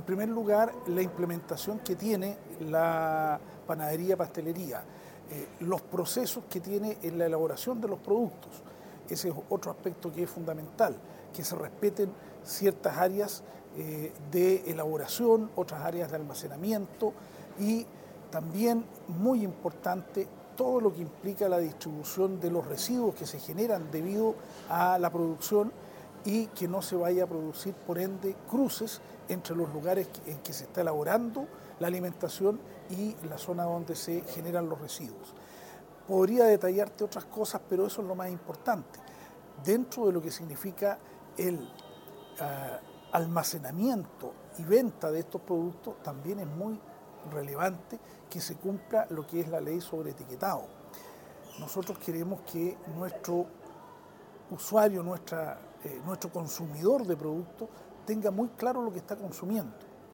primer lugar, la implementación que tiene la panadería-pastelería, los procesos que tiene en la elaboración de los productos. Ese es otro aspecto que es fundamental, que se respeten ciertas áreas de elaboración, otras áreas de almacenamiento y también, muy importante, todo lo que implica la distribución de los residuos que se generan debido a la producción y que no se vaya a producir, por ende, cruces entre los lugares en que se está elaborando la alimentación y la zona donde se generan los residuos. Podría detallarte otras cosas, pero eso es lo más importante. Dentro de lo que significa el almacenamiento y venta de estos productos, también es muy relevante que se cumpla lo que es la ley sobre etiquetado. Nosotros queremos que nuestro usuario, nuestro consumidor de productos tenga muy claro lo que está consumiendo.